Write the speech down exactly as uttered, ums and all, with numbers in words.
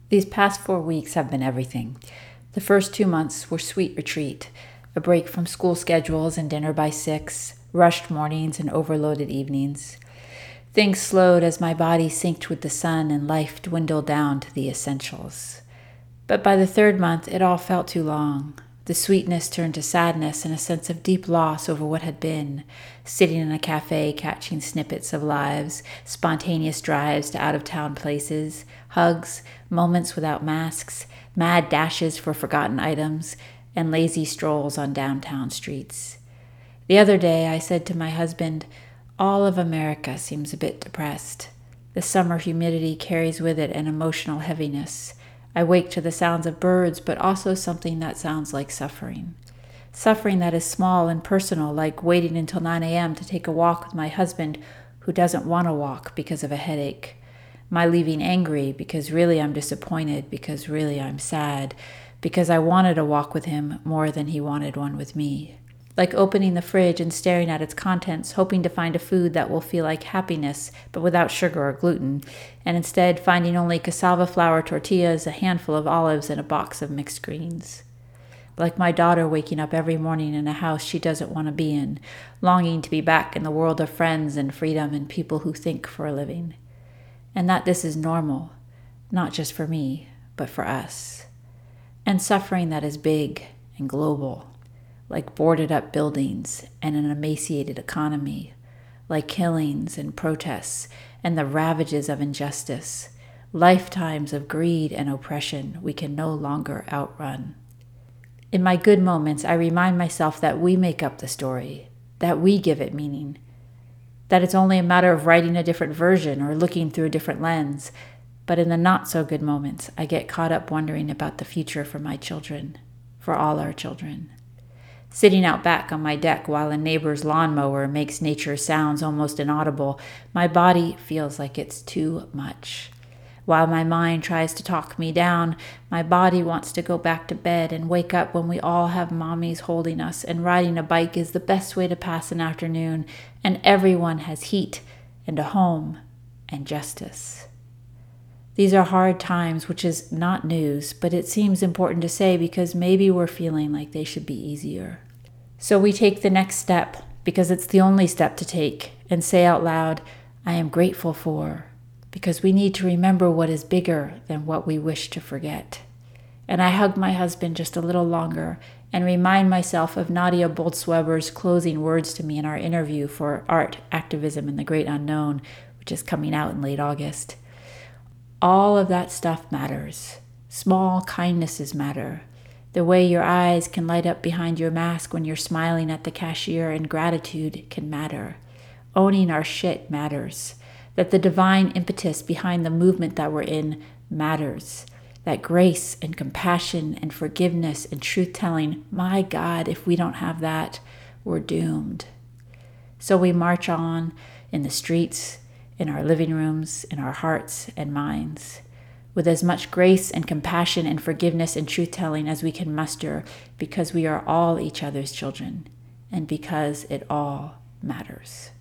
These past four weeks have been everything. The first two months were sweet retreat, a break from school schedules and dinner by six, rushed mornings and overloaded evenings. Things slowed as my body synced with the sun and life dwindled down to the essentials. But by the third month, it all felt too long. The sweetness turned to sadness and a sense of deep loss over what had been, sitting in a cafe catching snippets of lives, spontaneous drives to out-of-town places, hugs, moments without masks, mad dashes for forgotten items, and lazy strolls on downtown streets. The other day, I said to my husband, "All of America seems a bit depressed. The summer humidity carries with it an emotional heaviness. I wake to the sounds of birds, but also something that sounds like suffering. Suffering that is small and personal, like waiting until nine a.m. to take a walk with my husband who doesn't want to walk because of a headache. My leaving angry because really I'm disappointed, because really I'm sad, because I wanted a walk with him more than he wanted one with me. Like opening the fridge and staring at its contents, hoping to find a food that will feel like happiness, but without sugar or gluten, and instead finding only cassava flour tortillas, a handful of olives, and a box of mixed greens. Like my daughter waking up every morning in a house she doesn't want to be in, longing to be back in the world of friends and freedom and people who think for a living. And that this is normal, not just for me, but for us. And suffering that is big and global, like boarded up buildings and an emaciated economy, like killings and protests and the ravages of injustice, lifetimes of greed and oppression we can no longer outrun. In my good moments, I remind myself that we make up the story, that we give it meaning, that it's only a matter of writing a different version or looking through a different lens. But in the not-so-good moments, I get caught up wondering about the future for my children, for all our children. Sitting out back on my deck while a neighbor's lawnmower makes nature sounds almost inaudible, my body feels like it's too much. While my mind tries to talk me down, my body wants to go back to bed and wake up when we all have mommies holding us and riding a bike is the best way to pass an afternoon and everyone has heat and a home and justice. These are hard times, which is not news, but it seems important to say because maybe we're feeling like they should be easier. So we take the next step because it's the only step to take and say out loud, I am grateful for, because we need to remember what is bigger than what we wish to forget. And I hug my husband just a little longer and remind myself of Nadia Bolz-Weber's closing words to me in our interview for Art, Activism, and the Great Unknown, which is coming out in late August. All of that stuff matters. Small kindnesses matter. The way your eyes can light up behind your mask when you're smiling at the cashier and gratitude can matter. Owning our shit matters. That the divine impetus behind the movement that we're in matters. That grace and compassion and forgiveness and truth-telling, my God, if we don't have that, we're doomed. So we march on in the streets, in our living rooms, in our hearts and minds, with as much grace and compassion and forgiveness and truth-telling as we can muster, because we are all each other's children, and because it all matters.